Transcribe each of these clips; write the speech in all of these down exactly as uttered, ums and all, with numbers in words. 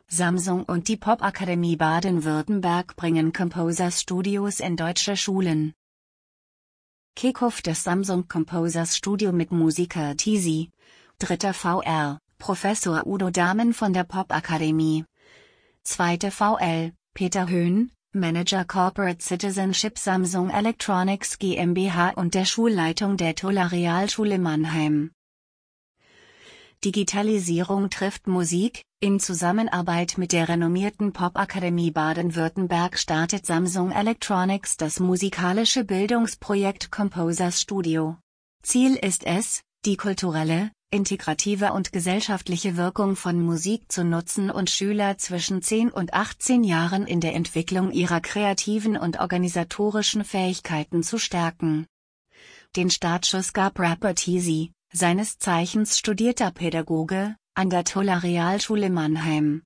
Samsung und die Popakademie Baden-Württemberg bringen Composers Studios in deutsche Schulen. Kick-Off des Samsung Composers Studio mit Musiker Teasy. Dritter V R, Professor Udo Dahmen von der Popakademie. Zweite V L, Peter Höhn, Manager Corporate Citizenship Samsung Electronics GmbH und der Schulleitung der Toller Realschule Mannheim. Digitalisierung trifft Musik. In Zusammenarbeit mit der renommierten Popakademie Baden-Württemberg startet Samsung Electronics das musikalische Bildungsprojekt Composers Studio. Ziel ist es, die kulturelle, integrative und gesellschaftliche Wirkung von Musik zu nutzen und Schüler zwischen zehn und achtzehn Jahren in der Entwicklung ihrer kreativen und organisatorischen Fähigkeiten zu stärken. Den Startschuss gab Rapper Teasy, seines Zeichens studierter Pädagoge, an der Toller Realschule Mannheim.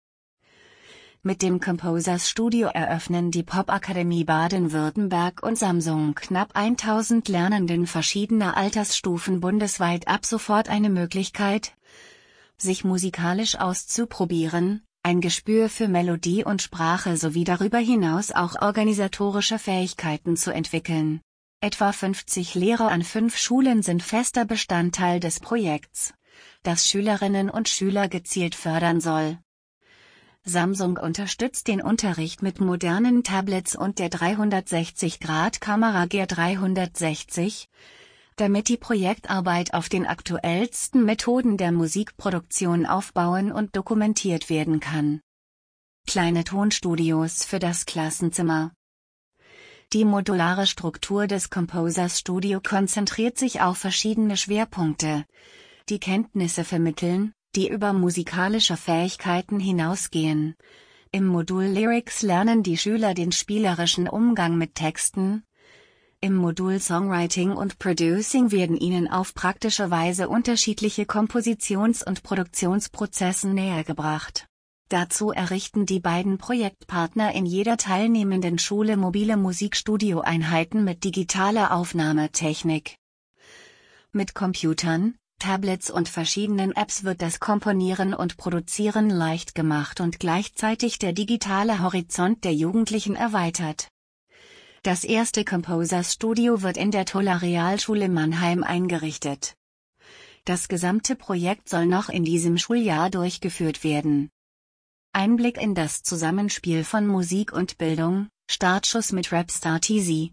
Mit dem Composers Studio eröffnen die Popakademie Baden-Württemberg und Samsung knapp tausend Lernenden verschiedener Altersstufen bundesweit ab sofort eine Möglichkeit, sich musikalisch auszuprobieren, ein Gespür für Melodie und Sprache sowie darüber hinaus auch organisatorische Fähigkeiten zu entwickeln. Etwa fünfzig Lehrer an fünf Schulen sind fester Bestandteil des Projekts, das Schülerinnen und Schüler gezielt fördern soll. Samsung unterstützt den Unterricht mit modernen Tablets und der dreihundertsechzig Grad Kamera G dreihundertsechzig, damit die Projektarbeit auf den aktuellsten Methoden der Musikproduktion aufbauen und dokumentiert werden kann. Kleine Tonstudios für das Klassenzimmer. Die modulare Struktur des Composers Studio konzentriert sich auf verschiedene Schwerpunkte, die Kenntnisse vermitteln, die über musikalische Fähigkeiten hinausgehen. Im Modul Lyrics lernen die Schüler den spielerischen Umgang mit Texten. Im Modul Songwriting und Producing werden ihnen auf praktische Weise unterschiedliche Kompositions- und Produktionsprozessen nähergebracht. Dazu errichten die beiden Projektpartner in jeder teilnehmenden Schule mobile Musikstudioeinheiten mit digitaler Aufnahmetechnik. Mit Computern, Tablets und verschiedenen Apps wird das Komponieren und Produzieren leicht gemacht und gleichzeitig der digitale Horizont der Jugendlichen erweitert. Das erste Composers Studio wird in der Toller Realschule Mannheim eingerichtet. Das gesamte Projekt soll noch in diesem Schuljahr durchgeführt werden. Einblick in das Zusammenspiel von Musik und Bildung, Startschuss mit Rapstar Teasy.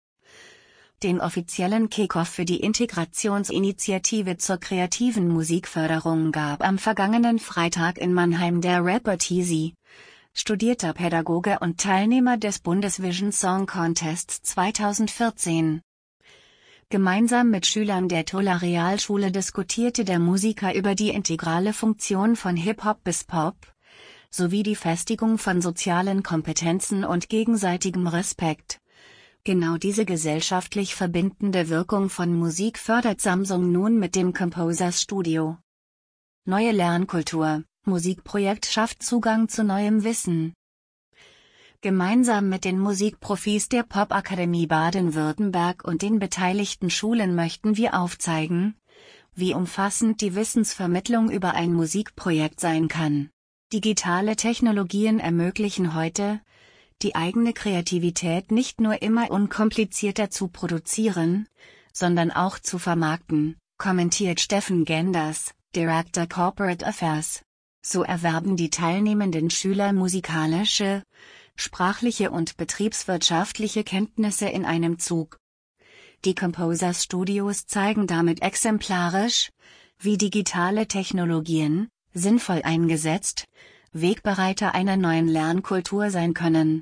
Den offiziellen Kick-Off für die Integrationsinitiative zur kreativen Musikförderung gab am vergangenen Freitag in Mannheim der Rapper Teasy, studierter Pädagoge und Teilnehmer des Bundesvision Song Contests zweitausendvierzehn. Gemeinsam mit Schülern der Toller Realschule diskutierte der Musiker über die integrale Funktion von Hip-Hop bis Pop, sowie die Festigung von sozialen Kompetenzen und gegenseitigem Respekt. Genau diese gesellschaftlich verbindende Wirkung von Musik fördert Samsung nun mit dem Composers Studio. Neue Lernkultur, Musikprojekt schafft Zugang zu neuem Wissen. Gemeinsam mit den Musikprofis der Popakademie Baden-Württemberg und den beteiligten Schulen möchten wir aufzeigen, wie umfassend die Wissensvermittlung über ein Musikprojekt sein kann. Digitale Technologien ermöglichen heute, die eigene Kreativität nicht nur immer unkomplizierter zu produzieren, sondern auch zu vermarkten, kommentiert Steffen Genders, Director Corporate Affairs. So erwerben die teilnehmenden Schüler musikalische, sprachliche und betriebswirtschaftliche Kenntnisse in einem Zug. Die Composers Studios zeigen damit exemplarisch, wie digitale Technologien, sinnvoll eingesetzt, Wegbereiter einer neuen Lernkultur sein können.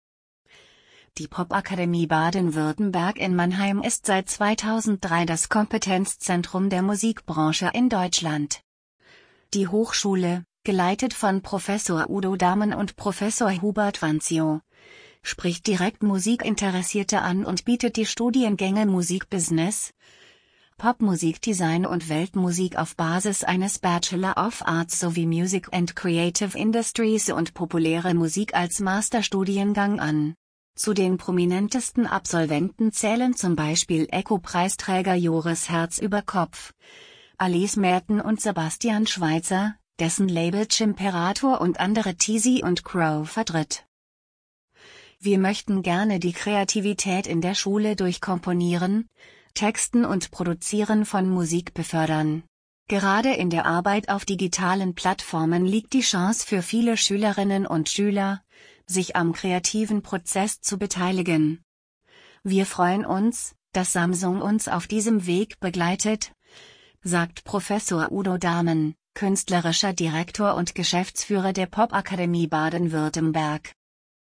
Die Popakademie Baden-Württemberg in Mannheim ist seit zweitausenddrei das Kompetenzzentrum der Musikbranche in Deutschland. Die Hochschule, geleitet von Professor Udo Dahmen und Professor Hubert Wanzio, spricht direkt Musikinteressierte an und bietet die Studiengänge Musikbusiness, Popmusikdesign und Weltmusik auf Basis eines Bachelor of Arts sowie Music and Creative Industries und populäre Musik als Masterstudiengang an. Zu den prominentesten Absolventen zählen zum Beispiel Echo-Preisträger Joris Herz über Kopf, Alice Merten und Sebastian Schweitzer, dessen Label Chimperator und andere Teasy und Crow vertritt. Wir möchten gerne die Kreativität in der Schule durch Komponieren, Texten und Produzieren von Musik befördern. Gerade in der Arbeit auf digitalen Plattformen liegt die Chance für viele Schülerinnen und Schüler, sich am kreativen Prozess zu beteiligen. Wir freuen uns, dass Samsung uns auf diesem Weg begleitet, sagt Professor Udo Dahmen, künstlerischer Direktor und Geschäftsführer der Popakademie Baden-Württemberg.